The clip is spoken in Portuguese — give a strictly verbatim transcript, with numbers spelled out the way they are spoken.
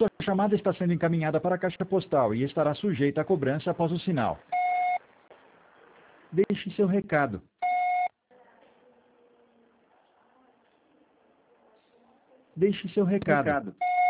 Sua chamada está sendo encaminhada para a caixa postal e estará sujeita a cobrança após o sinal. Deixe seu recado. Deixe seu recado. Recado.